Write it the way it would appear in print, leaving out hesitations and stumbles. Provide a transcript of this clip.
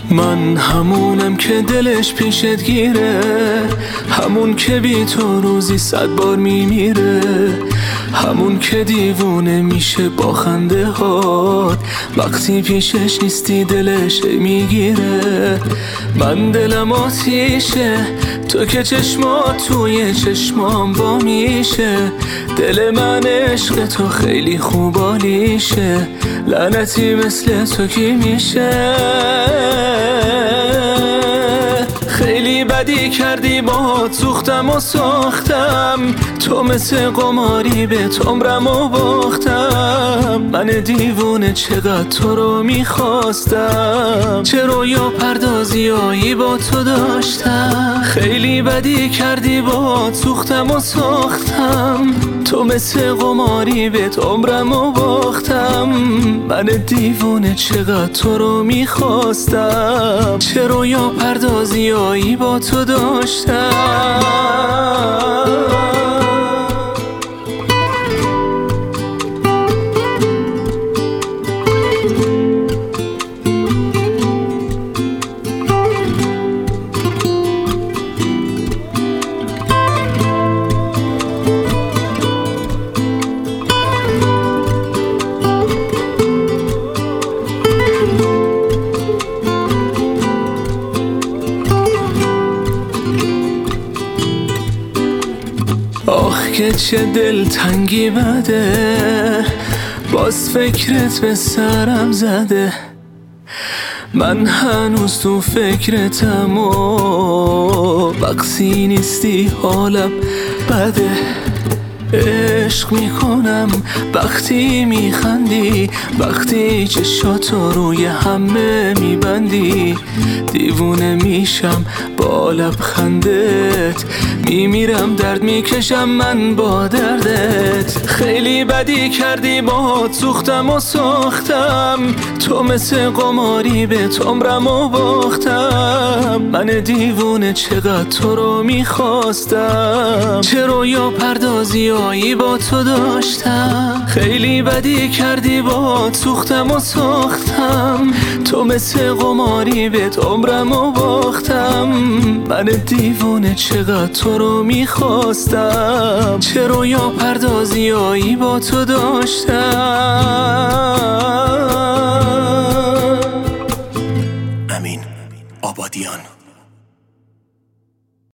من همونم که دلش پیشت گیره، همون که بی تو روزی 100 بار میمیره، همون که دیوونه میشه با خنده هات وقتی پیشش نیستی دلش میگیره. من دلم آتیشه، تو که چشمات توی چشمام با میشه، دل من عشق تو خیلی خوبالیشه، لعنتی مثل تو کی میشه؟ خیلی بدی کردی باهات سوختم و ساختم، تو مثل قماری به عمرم و باختم. من دیوونه چقدر تو رو میخواستم، چه رویا پردازیایی با تو داشتم. خیلی بدی کردی باهات سوختم و ساختم، تو مثل قماری به عمرم و باختم. من دیوونه چقدر تو رو میخواستم، چه رویا پردازیایی با تو داشتم. آخ که چه دلتنگی بده، باز فکرت به سرم زده. من هنوز تو فکرتم و وقتی نیستی حالم بده. عشق میکنم وقتی میخندی، وقتی چشاتو روی همه میبندی. دیوونه میشم با لبخندت، میمیرم درد میکشم من با دردت. خیلی بدی کردی باهات سوختم و ساختم، تو مثل قماری به عمرم و باختم. من دیوونه چقدر تو رو میخواستم، چه رویا پردازیایی با تو داشتم. خیلی بدی کردی باهات سوختم و ساختم، تو مثل قماری به عمرم و باختم. من دیوونه چقدر تو رو میخواستم، چه رویا پردازیایی با تو داشتم. امین آبادیان.